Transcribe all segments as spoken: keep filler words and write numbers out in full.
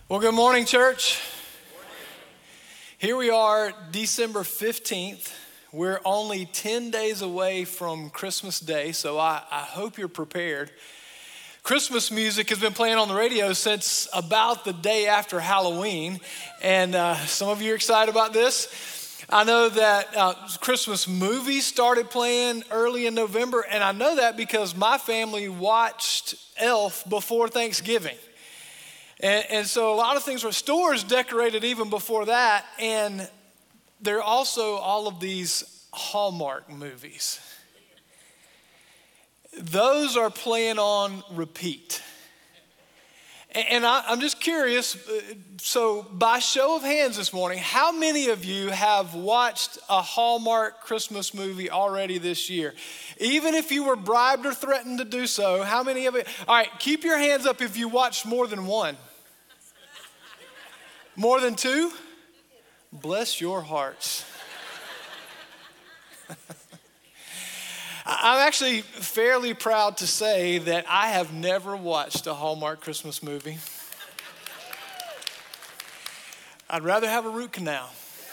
Well, good morning, church. Here we are, December fifteenth. We're only ten days away from Christmas Day, so I, I hope you're prepared. Christmas music has been playing on the radio since about the day after Halloween, and uh, some of you are excited about this. I know that uh, Christmas movies started playing early in November, and I know that because my family watched Elf before Thanksgiving. And, and so a lot of things were stores decorated even before that. And there are also all of these Hallmark movies. Those are playing on repeat. And, and I, I'm just curious, so by show of hands this morning, how many of you have watched a Hallmark Christmas movie already this year? Even if you were bribed or threatened to do so, how many of it? All right, keep your hands up if you watched more than one. More than two? Bless your hearts. I'm actually fairly proud to say that I have never watched a Hallmark Christmas movie. I'd rather have a root canal.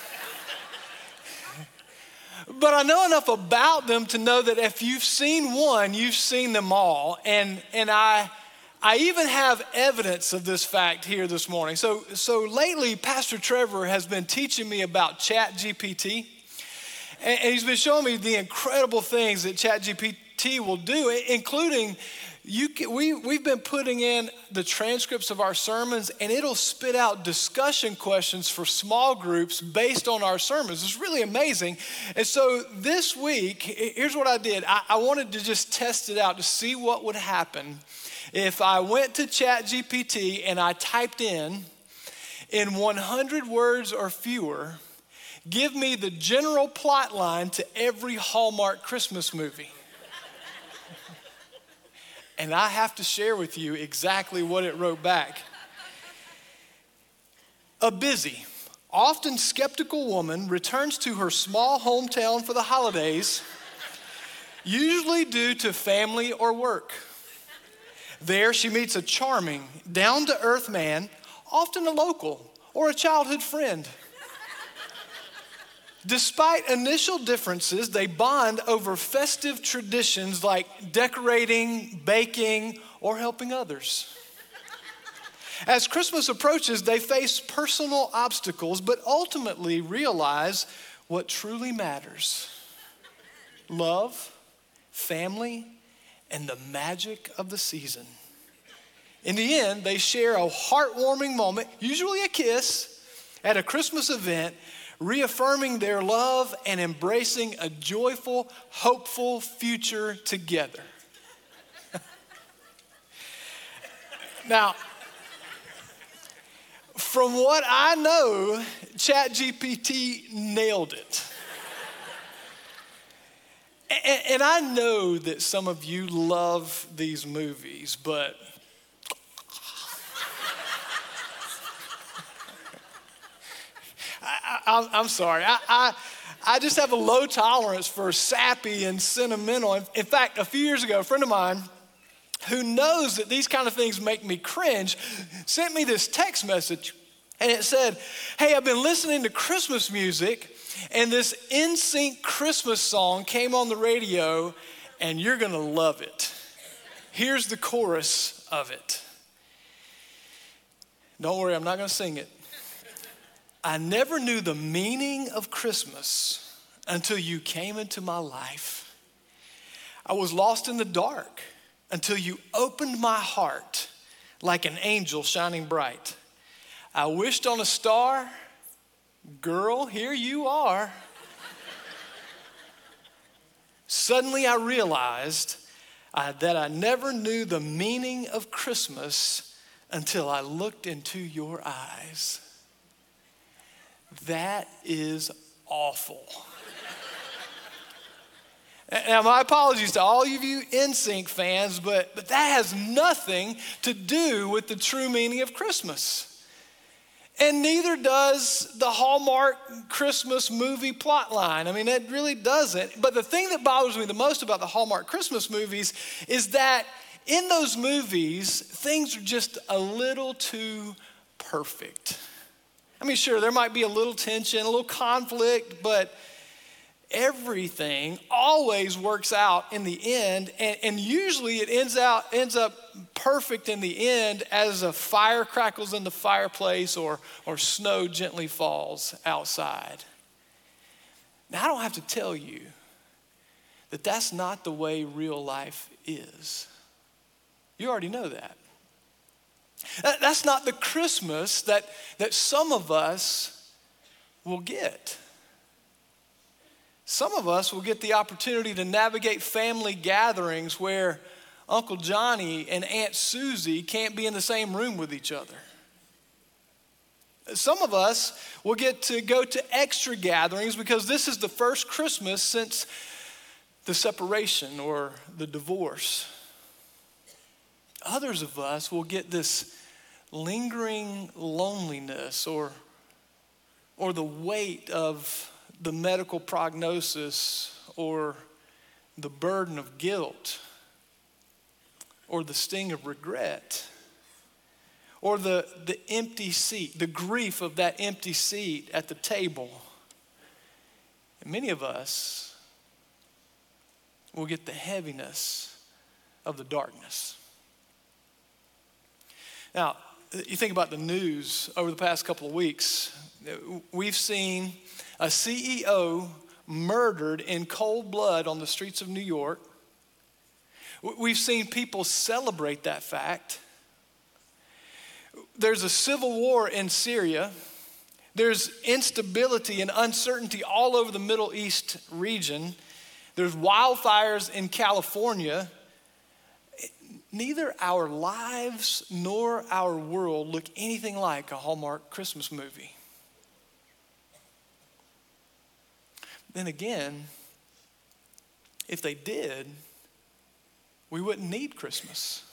But I know enough about them to know that if you've seen one, you've seen them all. And, and I... I even have evidence of this fact here this morning. So, so lately, Pastor Trevor has been teaching me about ChatGPT. And, and he's been showing me the incredible things that ChatGPT will do, including you can, we, we've been putting in the transcripts of our sermons, and it'll spit out discussion questions for small groups based on our sermons. It's really amazing. And so this week, here's what I did. I, I wanted to just test it out to see what would happen if I went to ChatGPT and I typed in, in one hundred words or fewer, give me the general plot line to every Hallmark Christmas movie. And I have to share with you exactly what it wrote back. A busy, often skeptical woman returns to her small hometown for the holidays, usually due to family or work. There, she meets a charming, down-to-earth man, often a local or a childhood friend. Despite initial differences, they bond over festive traditions like decorating, baking, or helping others. As Christmas approaches, they face personal obstacles, but ultimately realize what truly matters: love, family, and the magic of the season. In the end, they share a heartwarming moment, usually a kiss, at a Christmas event, reaffirming their love and embracing a joyful, hopeful future together. Now, from what I know, ChatGPT nailed it. And, and I know that some of you love these movies, but I, I, I'm sorry. I, I, I just have a low tolerance for sappy and sentimental. In, in fact, a few years ago, a friend of mine who knows that these kind of things make me cringe sent me this text message, and it said, "Hey, I've been listening to Christmas music, and this N Sync Christmas song came on the radio, and you're gonna love it. Here's the chorus of it." Don't worry, I'm not gonna sing it. "I never knew the meaning of Christmas until you came into my life. I was lost in the dark until you opened my heart like an angel shining bright. I wished on a star. Girl, here you are. Suddenly I realized uh, that I never knew the meaning of Christmas until I looked into your eyes." That is awful. Now, my apologies to all of you N Sync fans, but, but that has nothing to do with the true meaning of Christmas. And neither does the Hallmark Christmas movie plotline. I mean, it really doesn't. But the thing that bothers me the most about the Hallmark Christmas movies is that in those movies, things are just a little too perfect. I mean, sure, there might be a little tension, a little conflict, but everything always works out in the end, and, and usually it ends out ends up perfect in the end as a fire crackles in the fireplace or or snow gently falls outside. Now, I don't have to tell you that that's not the way real life is. You already know that. that that's not the Christmas that that some of us will get. Some of us will get the opportunity to navigate family gatherings where Uncle Johnny and Aunt Susie can't be in the same room with each other. Some of us will get to go to extra gatherings because this is the first Christmas since the separation or the divorce. Others of us will get this lingering loneliness or, or the weight of the medical prognosis or the burden of guilt or the sting of regret or the, the empty seat, the grief of that empty seat at the table. And many of us will get the heaviness of the darkness. Now, you think about the news over the past couple of weeks. We've seen a C E O murdered in cold blood on the streets of New York. We've seen people celebrate that fact. There's a civil war in Syria. There's instability and uncertainty all over the Middle East region. There's wildfires in California. Neither our lives nor our world look anything like a Hallmark Christmas movie. Then again, if they did, we wouldn't need Christmas.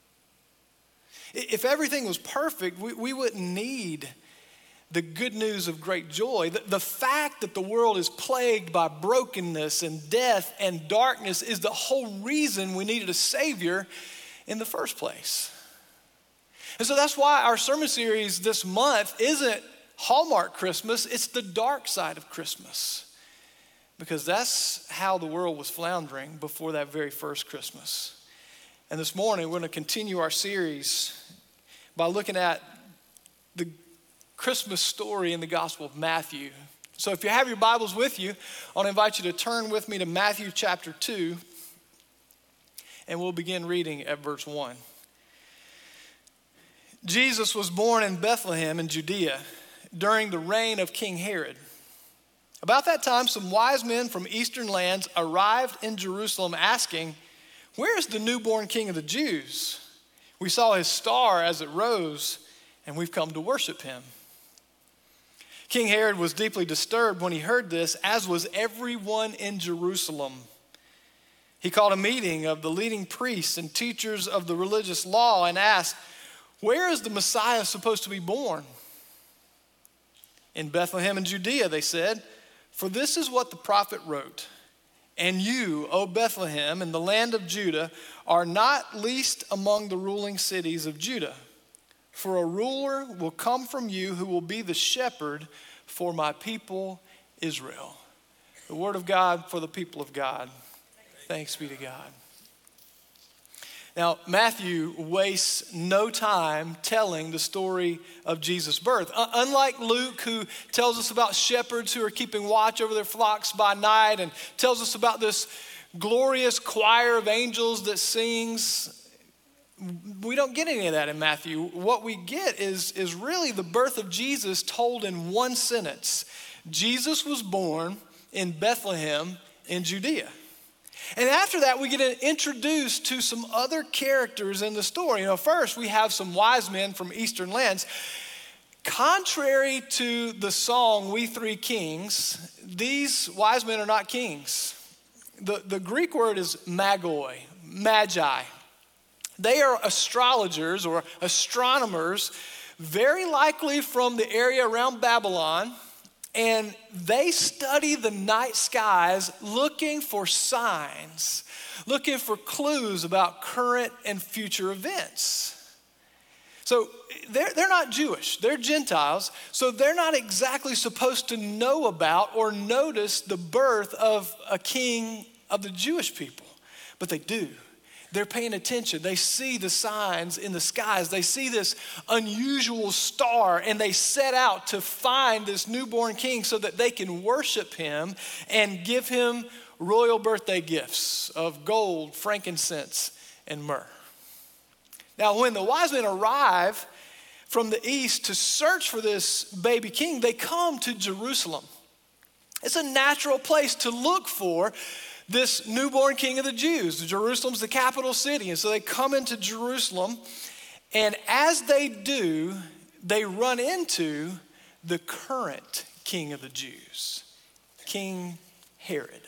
If everything was perfect, we, we wouldn't need the good news of great joy. The, the fact that the world is plagued by brokenness and death and darkness is the whole reason we needed a Savior in the first place. And so that's why our sermon series this month isn't Hallmark Christmas, it's the dark side of Christmas. Because that's how the world was floundering before that very first Christmas. And this morning, we're going to continue our series by looking at the Christmas story in the Gospel of Matthew. So if you have your Bibles with you, I want to invite you to turn with me to Matthew chapter two, and we'll begin reading at verse one. Jesus was born in Bethlehem in Judea during the reign of King Herod. About that time, some wise men from eastern lands arrived in Jerusalem asking, "Where is the newborn King of the Jews? We saw his star as it rose, and we've come to worship him." King Herod was deeply disturbed when he heard this, as was everyone in Jerusalem. He called a meeting of the leading priests and teachers of the religious law and asked, "Where is the Messiah supposed to be born?" "In Bethlehem in Judea," they said. "For this is what the prophet wrote. And you, O Bethlehem, in the land of Judah, are not least among the ruling cities of Judah. For a ruler will come from you who will be the shepherd for my people Israel." The word of God for the people of God. Thanks be to God. Now, Matthew wastes no time telling the story of Jesus' birth. Uh, unlike Luke, who tells us about shepherds who are keeping watch over their flocks by night and tells us about this glorious choir of angels that sings, we don't get any of that in Matthew. What we get is, is really the birth of Jesus told in one sentence. Jesus was born in Bethlehem in Judea. And after that, we get introduced to some other characters in the story. You know, first, we have some wise men from eastern lands. Contrary to the song, We Three Kings, these wise men are not kings. The, the Greek word is magoi, magi. They are astrologers or astronomers, very likely from the area around Babylon. And they study the night skies looking for signs, looking for clues about current and future events. So they're, they're not Jewish, they're Gentiles, so they're not exactly supposed to know about or notice the birth of a king of the Jewish people, but they do. They're paying attention. They see the signs in the skies. They see this unusual star, and they set out to find this newborn king so that they can worship him and give him royal birthday gifts of gold, frankincense, and myrrh. Now, when the wise men arrive from the east to search for this baby king, they come to Jerusalem. It's a natural place to look for this newborn king of the Jews. Jerusalem's the capital city. And so they come into Jerusalem. And as they do, they run into the current king of the Jews, King Herod.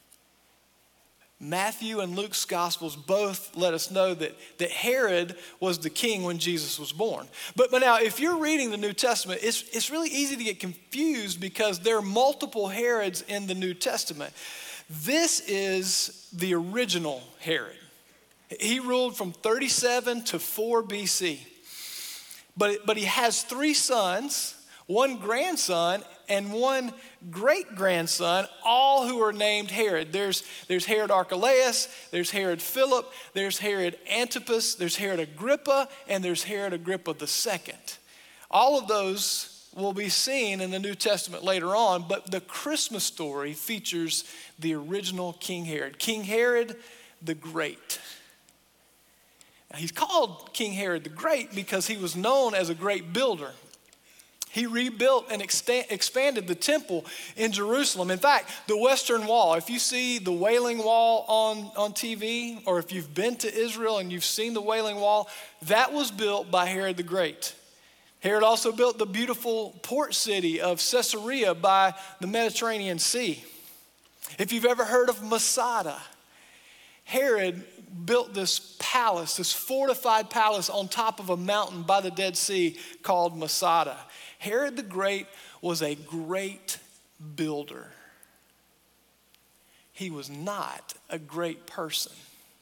Matthew and Luke's Gospels both let us know that, that Herod was the king when Jesus was born. But, but now, if you're reading the New Testament, it's, it's really easy to get confused because there are multiple Herods in the New Testament. This is the original Herod. He ruled from thirty-seven to four B C. But, but he has three sons, one grandson, and one great-grandson, all who are named Herod. There's, there's Herod Archelaus, there's Herod Philip, there's Herod Antipas, there's Herod Agrippa, and there's Herod Agrippa the Second. All of those will be seen in the New Testament later on, but the Christmas story features the original King Herod, King Herod the Great. Now, he's called King Herod the Great because he was known as a great builder. He rebuilt and exta- expanded the temple in Jerusalem. In fact, the Western Wall, if you see the Wailing Wall on, on T V, or if you've been to Israel and you've seen the Wailing Wall, that was built by Herod the Great. Herod also built the beautiful port city of Caesarea by the Mediterranean Sea. If you've ever heard of Masada, Herod built this palace, this fortified palace on top of a mountain by the Dead Sea called Masada. Herod the Great was a great builder. He was not a great person.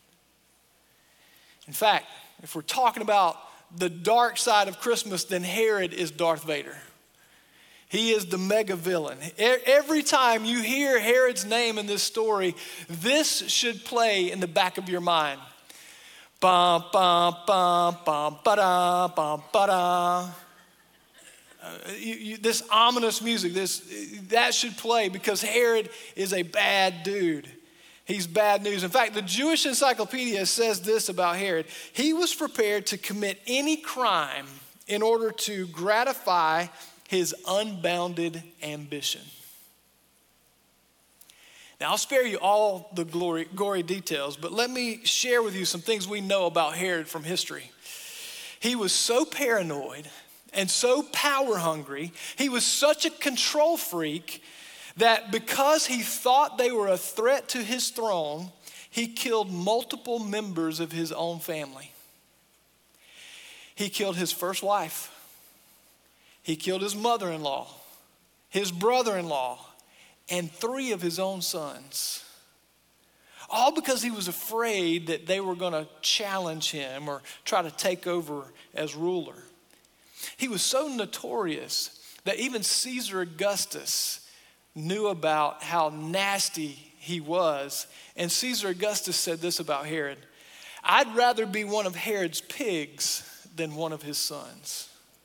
In fact, if we're talking about the dark side of Christmas, then Herod is Darth Vader. He is the mega villain. Every time you hear Herod's name in this story, this should play in the back of your mind. Bum, bum, bum, bum, ba-da, bum, ba-da. Uh, you, you, this ominous music, this that should play because Herod is a bad dude. He's bad news. In fact, the Jewish Encyclopedia says this about Herod. He was prepared to commit any crime in order to gratify his unbounded ambition. Now, I'll spare you all the glory, gory details, but let me share with you some things we know about Herod from history. He was so paranoid and so power hungry. He was such a control freak that because he thought they were a threat to his throne, he killed multiple members of his own family. He killed his first wife. He killed his mother-in-law, his brother-in-law, and three of his own sons. All because he was afraid that they were going to challenge him or try to take over as ruler. He was so notorious that even Caesar Augustus knew about how nasty he was. And Caesar Augustus said this about Herod: "I'd rather be one of Herod's pigs than one of his sons."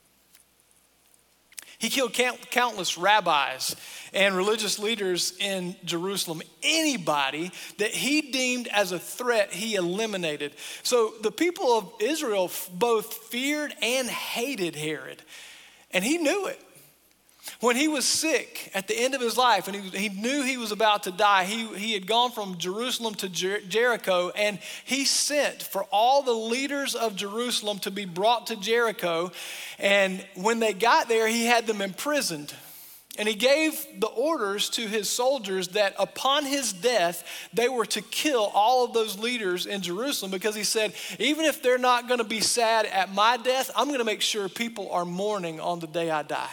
He killed count, countless rabbis and religious leaders in Jerusalem. Anybody that he deemed as a threat, he eliminated. So the people of Israel both feared and hated Herod, and he knew it. When he was sick at the end of his life and he, he knew he was about to die, he, he had gone from Jerusalem to Jer- Jericho, and he sent for all the leaders of Jerusalem to be brought to Jericho. And when they got there, he had them imprisoned. And he gave the orders to his soldiers that upon his death, they were to kill all of those leaders in Jerusalem, because he said, even if they're not going to be sad at my death, I'm going to make sure people are mourning on the day I die.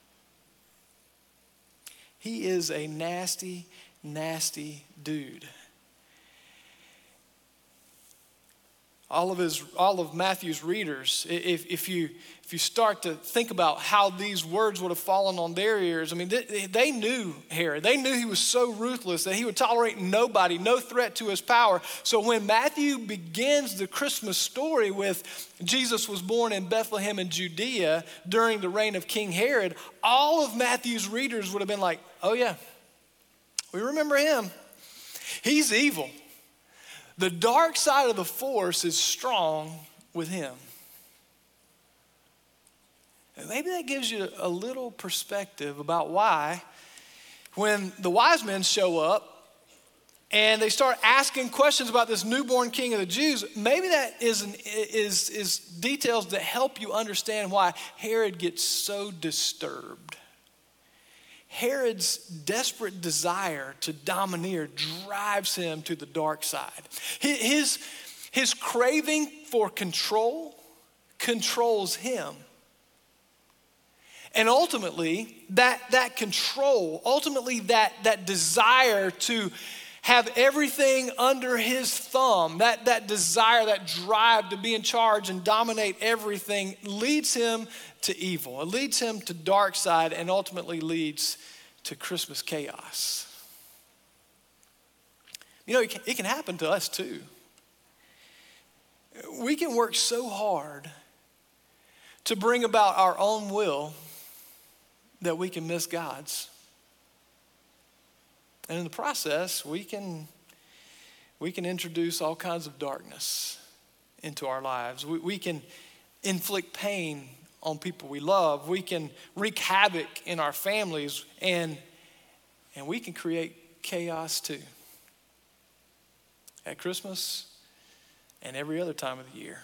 He is a nasty, nasty dude. all of his, all of Matthew's readers, if, if you if you start to think about how these words would have fallen on their ears, I mean, they, they knew Herod. They knew he was so ruthless that he would tolerate nobody, no threat to his power. So when Matthew begins the Christmas story with Jesus was born in Bethlehem in Judea during the reign of King Herod, all of Matthew's readers would have been like, oh yeah, we remember him. He's evil. The dark side of the force is strong with him. And maybe that gives you a little perspective about why when the wise men show up and they start asking questions about this newborn king of the Jews, maybe that is, an, is, is details that help you understand why Herod gets so disturbed. Herod's desperate desire to domineer drives him to the dark side. His, his craving for control controls him. And ultimately, that, that control, ultimately that, that desire to have everything under his thumb, that, that desire, that drive to be in charge and dominate everything leads him to evil. It leads him to dark side and ultimately leads to Christmas chaos. You know, it can, it can happen to us too. We can work so hard to bring about our own will that we can miss God's. And in the process, we can, we can introduce all kinds of darkness into our lives. We, we can inflict pain on people we love. We can wreak havoc in our families, and, and we can create chaos too. At Christmas and every other time of the year.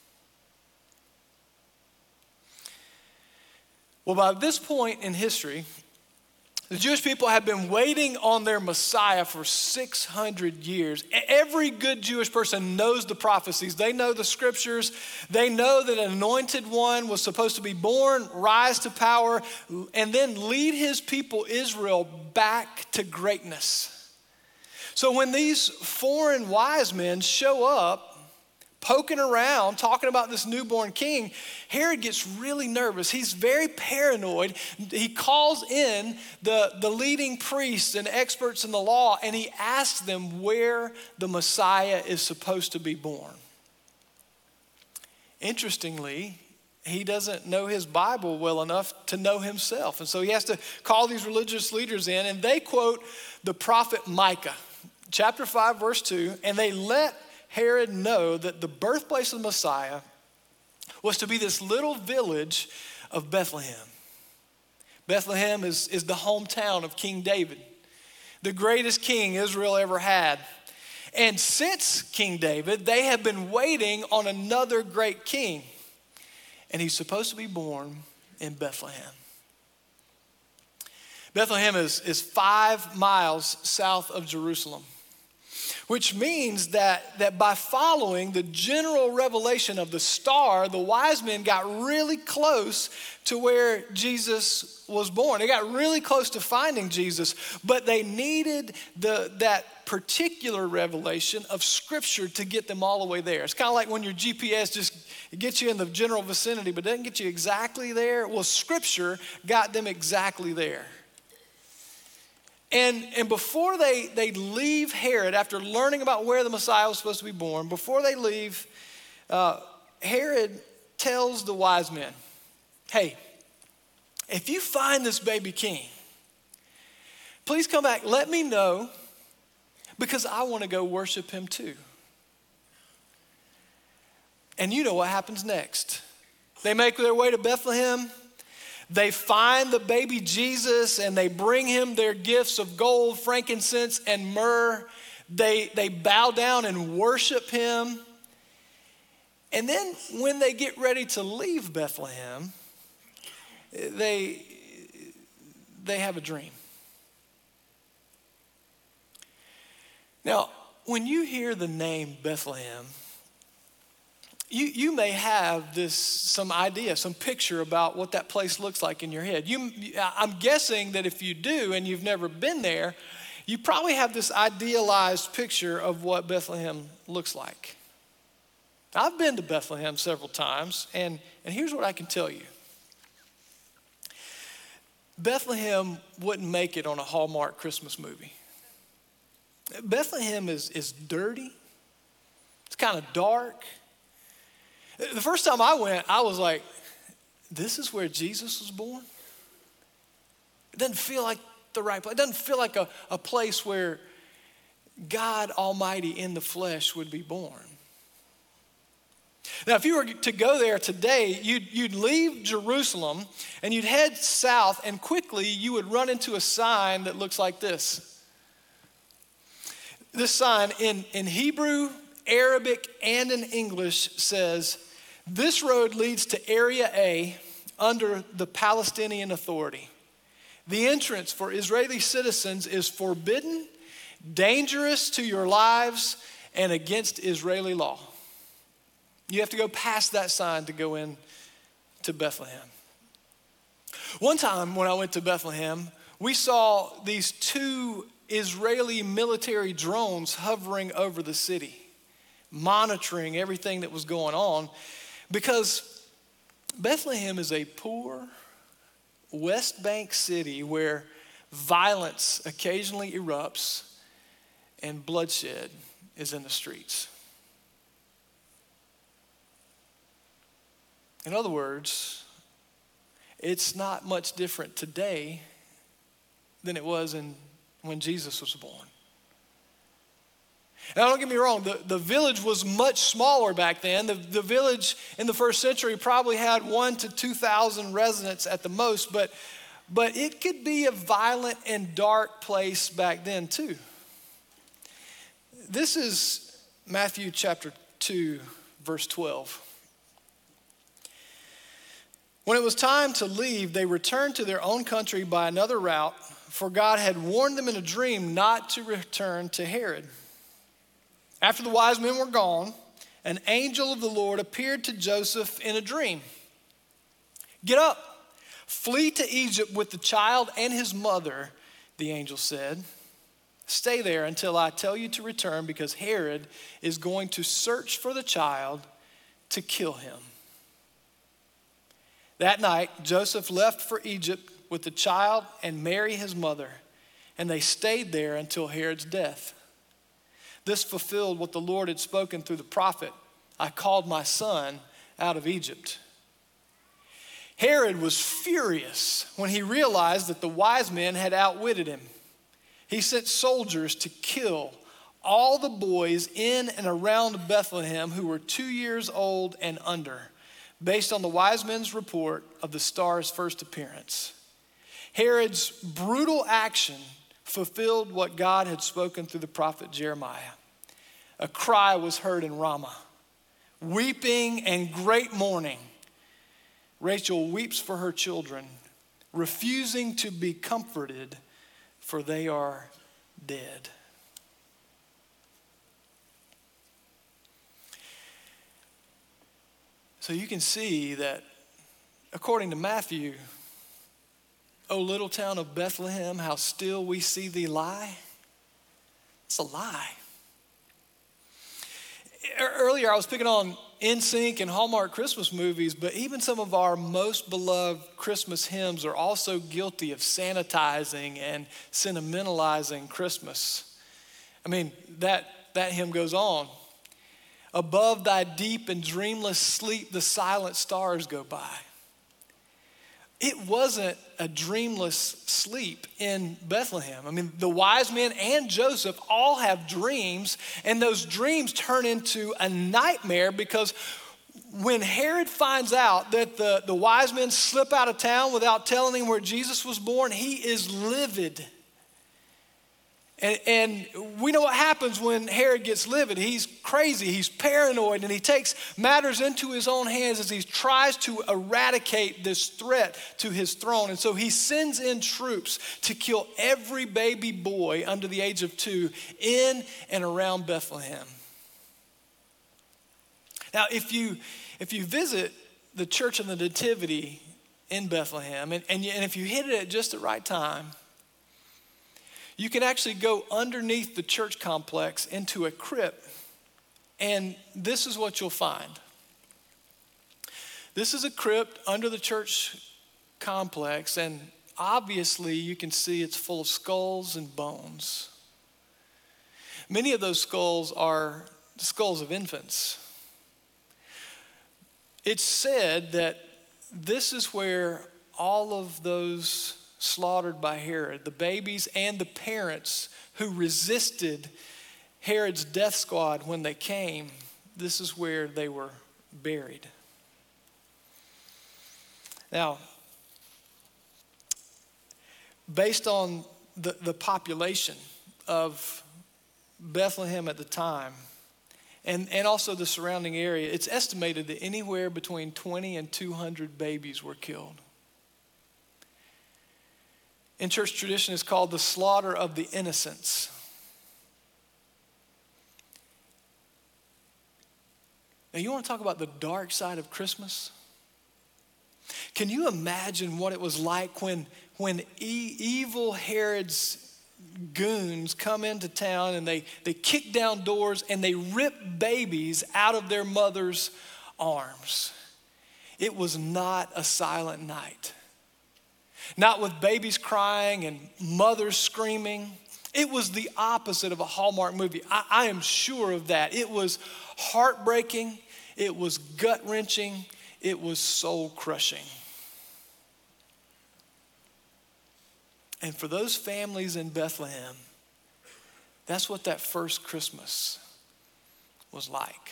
Well, by this point in history, the Jewish people have been waiting on their Messiah for six hundred years. Every good Jewish person knows the prophecies. They know the scriptures. They know that an anointed one was supposed to be born, rise to power, and then lead his people Israel back to greatness. So when these foreign wise men show up, poking around, talking about this newborn king, Herod gets really nervous. He's very paranoid. He calls in the, the leading priests and experts in the law, and he asks them where the Messiah is supposed to be born. Interestingly, he doesn't know his Bible well enough to know himself. And so he has to call these religious leaders in, and they quote the prophet Micah, chapter five, verse two, and they let Herod know that the birthplace of the Messiah was to be this little village of Bethlehem. Bethlehem is, is the hometown of King David, the greatest king Israel ever had. And since King David, they have been waiting on another great king. And he's supposed to be born in Bethlehem. Bethlehem is, is five miles south of Jerusalem, which means that, that by following the general revelation of the star, the wise men got really close to where Jesus was born. They got really close to finding Jesus, but they needed the, that particular revelation of Scripture to get them all the way there. It's kind of like when your G P S just gets you in the general vicinity, but doesn't get you exactly there. Well, Scripture got them exactly there. And, and before they, they leave Herod, after learning about where the Messiah was supposed to be born, before they leave, uh, Herod tells the wise men, hey, if you find this baby king, please come back, let me know, because I want to go worship him too. And you know what happens next. They make their way to Bethlehem. They find the baby Jesus and they bring him their gifts of gold, frankincense, and myrrh. They, they bow down and worship him. And then when they get ready to leave Bethlehem, they, they have a dream. Now, when you hear the name Bethlehem, You, you may have this, some idea, some picture about what that place looks like in your head. You, I'm guessing that if you do and you've never been there, you probably have this idealized picture of what Bethlehem looks like. I've been to Bethlehem several times, and, and here's what I can tell you. Bethlehem wouldn't make it on a Hallmark Christmas movie. Bethlehem is, is dirty. It's kind of dark. The first time I went, I was like, this is where Jesus was born? It doesn't feel like the right place. It doesn't feel like a, a place where God Almighty in the flesh would be born. Now, if you were to go there today, you'd, you'd leave Jerusalem and you'd head south, and quickly you would run into a sign that looks like this. This sign in, in Hebrew, Arabic, and in English says, "This road leads to Area A under the Palestinian Authority. The entrance for Israeli citizens is forbidden, dangerous to your lives, and against Israeli law." You have to go past that sign to go in to Bethlehem. One time when I went to Bethlehem, we saw these two Israeli military drones hovering over the city, monitoring everything that was going on, because Bethlehem is a poor West Bank city where violence occasionally erupts and bloodshed is in the streets. In other words, it's not much different today than it was in, when Jesus was born. Now, don't get me wrong, the, the village was much smaller back then. The, the village in the first century probably had one to two thousand residents at the most, but, but it could be a violent and dark place back then too. This is Matthew chapter two, verse twelve. When it was time to leave, they returned to their own country by another route, for God had warned them in a dream not to return to Herod. After the wise men were gone, an angel of the Lord appeared to Joseph in a dream. "Get up, flee to Egypt with the child and his mother," the angel said. "Stay there until I tell you to return, because Herod is going to search for the child to kill him." That night, Joseph left for Egypt with the child and Mary, his mother, and they stayed there until Herod's death. This fulfilled what the Lord had spoken through the prophet, "I called my son out of Egypt." Herod was furious when he realized that the wise men had outwitted him. He sent soldiers to kill all the boys in and around Bethlehem who were two years old and under, based on the wise men's report of the star's first appearance. Herod's brutal action fulfilled what God had spoken through the prophet Jeremiah. A cry was heard in Ramah, weeping and great mourning. Rachel weeps for her children, refusing to be comforted, for they are dead. So you can see that, according to Matthew, "O little town of Bethlehem, how still we see thee lie." It's a lie. Earlier I was picking on N Sync and Hallmark Christmas movies, but even some of our most beloved Christmas hymns are also guilty of sanitizing and sentimentalizing Christmas. I mean, that, that hymn goes on. "Above thy deep and dreamless sleep, the silent stars go by." It wasn't a dreamless sleep in Bethlehem. I mean, the wise men and Joseph all have dreams, and those dreams turn into a nightmare, because when Herod finds out that the, the wise men slip out of town without telling him where Jesus was born, he is livid. And, and we know what happens when Herod gets livid. He's crazy, he's paranoid, and he takes matters into his own hands as he tries to eradicate this threat to his throne. And so he sends in troops to kill every baby boy under the age of two in and around Bethlehem. Now, if you, if you visit the Church of the Nativity in Bethlehem, and, and, you, and if you hit it at just the right time, you can actually go underneath the church complex into a crypt And this is what you'll find. This is a crypt under the church complex, and obviously you can see it's full of skulls and bones. Many of those skulls are the skulls of infants. It's said that this is where all of those slaughtered by Herod, the babies and the parents who resisted Herod's death squad when they came, this is where they were buried. Now, based on the, the population of Bethlehem at the time, and, and also the surrounding area, it's estimated that anywhere between twenty and two hundred babies were killed. In church tradition, it's called the slaughter of the innocents. Now, you want to talk about the dark side of Christmas? Can you imagine what it was like when, when e- evil Herod's goons come into town and they, they kick down doors and they rip babies out of their mother's arms? It was not a silent night. Not with babies crying and mothers screaming. It was the opposite of a Hallmark movie. I, I am sure of that. It was heartbreaking. It was gut-wrenching. It was soul-crushing. And for those families in Bethlehem, that's what that first Christmas was like.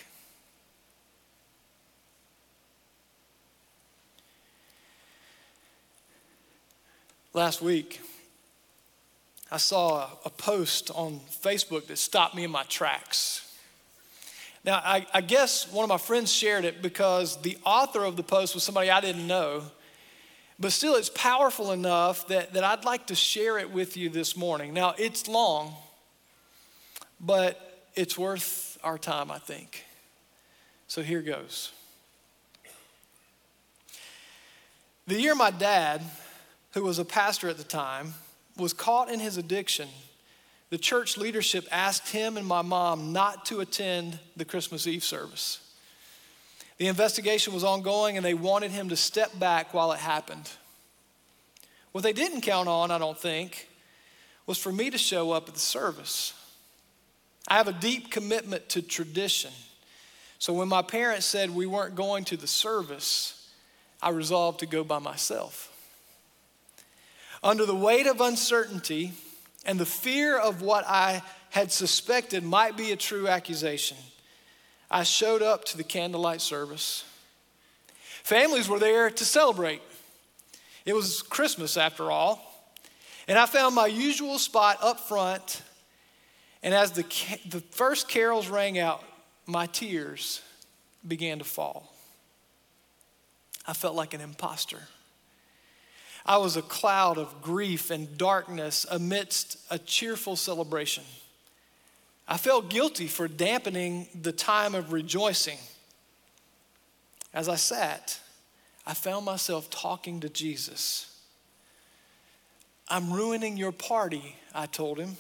Last week, I saw a, a post on Facebook that stopped me in my tracks. Now, I, I guess one of my friends shared it because the author of the post was somebody I didn't know. But still, it's powerful enough that, that I'd like to share it with you this morning. Now, it's long, but it's worth our time, I think. So here goes. The year my dad, who was a pastor at the time, was caught in his addiction, the church leadership asked him and my mom not to attend the Christmas Eve service. The investigation was ongoing and they wanted him to step back while it happened. What they didn't count on, I don't think, was for me to show up at the service. I have a deep commitment to tradition. So when my parents said we weren't going to the service, I resolved to go by myself. Under the weight of uncertainty and the fear of what I had suspected might be a true accusation, I showed up to the candlelight service. Families were there to celebrate. It was Christmas after all. And I found my usual spot up front. And as the, the first carols rang out, my tears began to fall. I felt like an imposter. I was a cloud of grief and darkness amidst a cheerful celebration. I felt guilty for dampening the time of rejoicing. As I sat, I found myself talking to Jesus. "I'm ruining your party," I told him.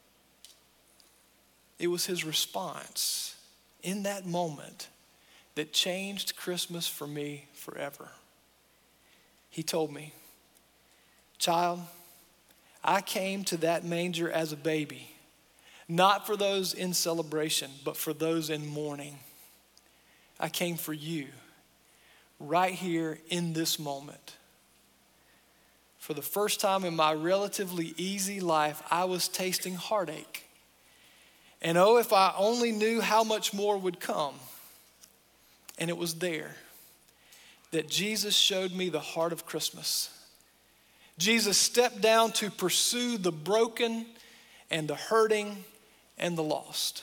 It was his response in that moment that changed Christmas for me forever. He told me, "Child, I came to that manger as a baby, not for those in celebration, but for those in mourning. I came for you, right here in this moment. For the first time in my relatively easy life, I was tasting heartache. And oh, if I only knew how much more would come." And it was there that Jesus showed me the heart of Christmas. Jesus stepped down to pursue the broken and the hurting and the lost.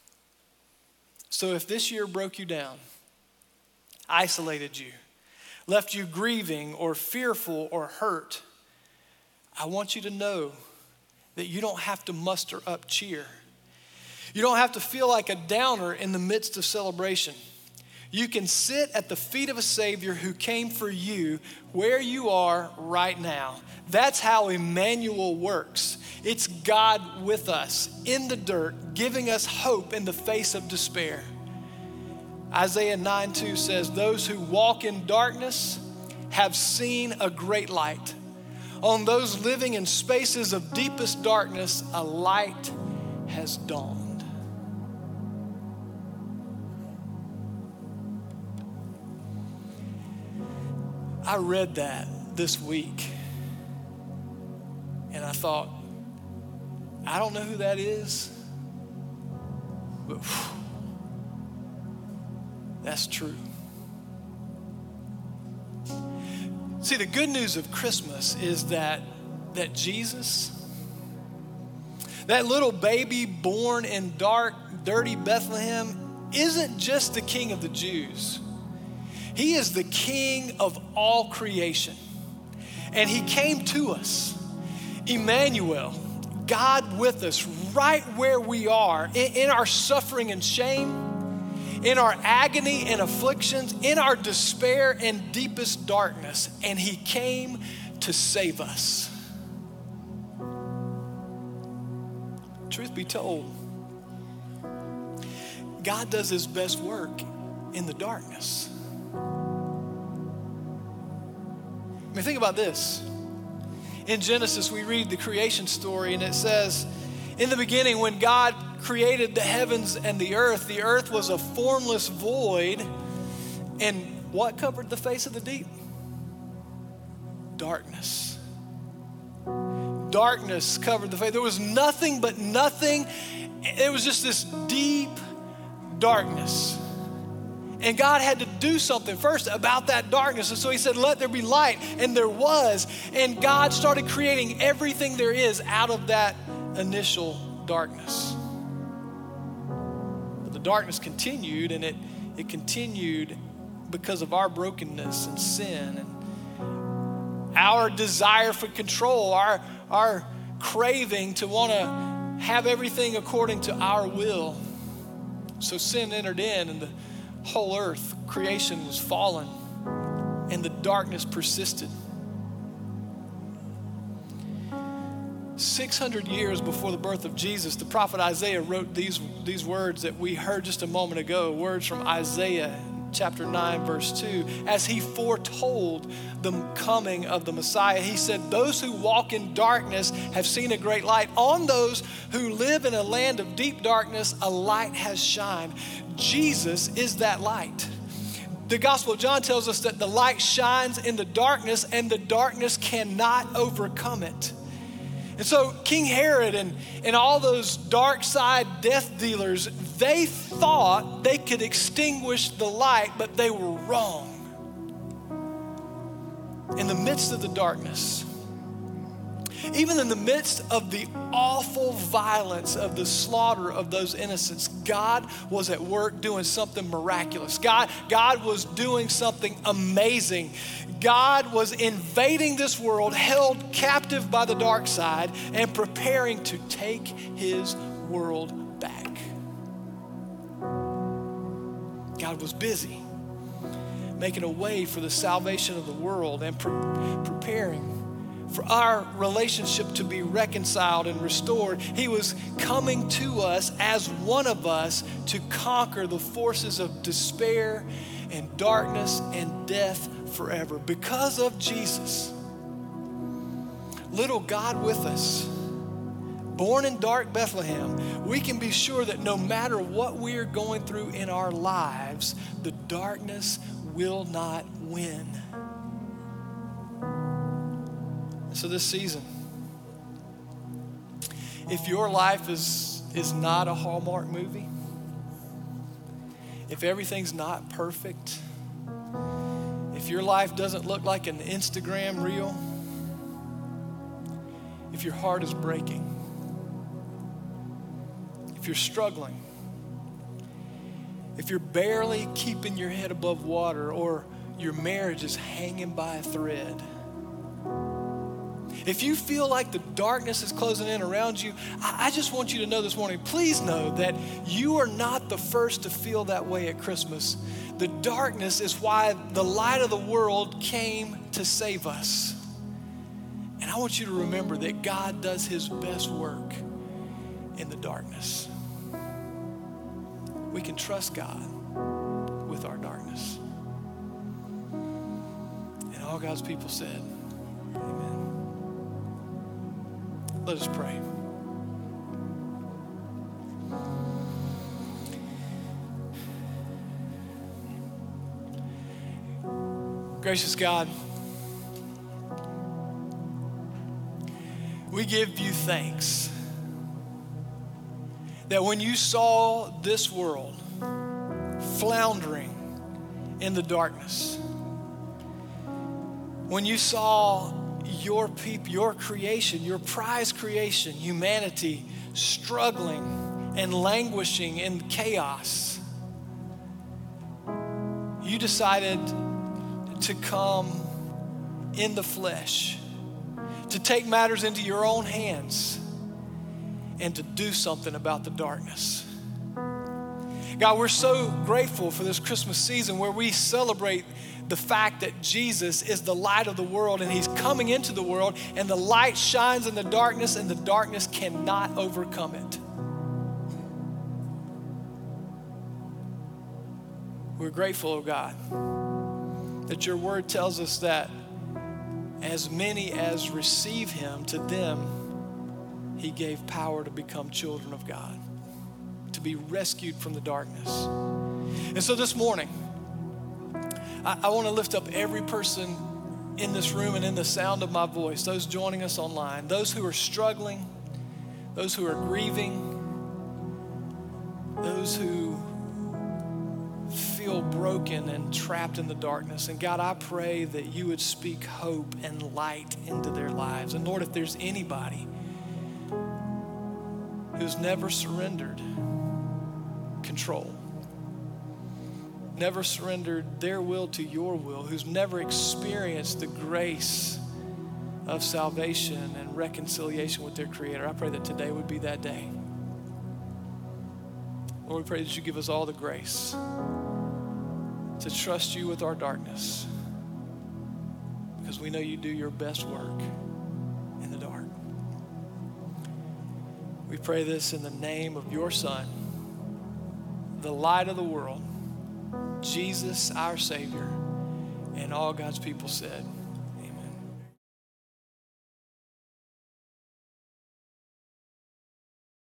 So if this year broke you down, isolated you, left you grieving or fearful or hurt, I want you to know that you don't have to muster up cheer. You don't have to feel like a downer in the midst of celebration. You can sit at the feet of a Savior who came for you where you are right now. That's how Emmanuel works. It's God with us in the dirt, giving us hope in the face of despair. Isaiah nine two says, those who walk in darkness have seen a great light. On those living in spaces of deepest darkness, a light has dawned. I read that this week, and I thought, I don't know who that is, but whew, that's true. See, the good news of Christmas is that, that Jesus, that little baby born in dark, dirty Bethlehem, isn't just the King of the Jews. He is the King of all creation. And he came to us, Emmanuel, God with us, right where we are, in, in our suffering and shame, in our agony and afflictions, in our despair and deepest darkness. And he came to save us. Truth be told, God does his best work in the darkness. I mean, think about this. In Genesis, we read the creation story, and it says, in the beginning, when God created the heavens and the earth, the earth was a formless void. And what covered the face of the deep? Darkness. Darkness covered the face. There was nothing but nothing. It was just this deep darkness. And God had to do something first about that darkness. And so he said, let there be light. And there was. And God started creating everything there is out of that initial darkness. But the darkness continued, and it, it continued because of our brokenness and sin and our desire for control, our, our craving to want to have everything according to our will. So sin entered in, and the whole earth, creation was fallen, and the darkness persisted. six hundred years before the birth of Jesus, the prophet Isaiah wrote these, these words that we heard just a moment ago, words from Isaiah chapter nine, verse two. As he foretold the coming of the Messiah, he said, those who walk in darkness have seen a great light. On those who live in a land of deep darkness, a light has shined. Jesus is that light. The Gospel of John tells us that the light shines in the darkness, and the darkness cannot overcome it. And so King Herod and, and all those dark side death dealers, they thought they could extinguish the light, but they were wrong. In the midst of the darkness, even in the midst of the awful violence of the slaughter of those innocents, God was at work doing something miraculous. God, God was doing something amazing. God was invading this world, held captive by the dark side, and preparing to take his world back. God was busy making a way for the salvation of the world and pre- preparing for our relationship to be reconciled and restored. He was coming to us as one of us to conquer the forces of despair and darkness and death forever. Because of Jesus, little God with us, born in dark Bethlehem, we can be sure that no matter what we're going through in our lives, the darkness will not win. So this season, if your life is, is not a Hallmark movie, if everything's not perfect, if your life doesn't look like an Instagram reel, if your heart is breaking, if you're struggling, if you're barely keeping your head above water, or your marriage is hanging by a thread, if you feel like the darkness is closing in around you, I just want you to know this morning, please know that you are not the first to feel that way at Christmas. The darkness is why the light of the world came to save us. And I want you to remember that God does his best work in the darkness. We can trust God. with our darkness. And all God's people said, amen. Let us pray. Gracious God, we give you thanks that when you saw this world floundering in the darkness, when you saw your people, your creation, your prized creation, humanity, struggling and languishing in chaos, you decided to come in the flesh, to take matters into your own hands and to do something about the darkness. God, we're so grateful for this Christmas season where we celebrate the fact that Jesus is the light of the world and he's coming into the world, and the light shines in the darkness and the darkness cannot overcome it. We're grateful, oh God, that your word tells us that as many as receive him, to them he gave power to become children of God, to be rescued from the darkness. And so this morning, I, I want to lift up every person in this room and in the sound of my voice, those joining us online, those who are struggling, those who are grieving, those who feel broken and trapped in the darkness. And God, I pray that you would speak hope and light into their lives. And Lord, if there's anybody who's never surrendered control, never surrendered their will to your will, who's never experienced the grace of salvation and reconciliation with their Creator, I pray that today would be that day. Lord, we pray that you give us all the grace to trust you with our darkness, because we know you do your best work in the dark. We pray this in the name of your Son, the light of the world, Jesus, our Savior, and all God's people said,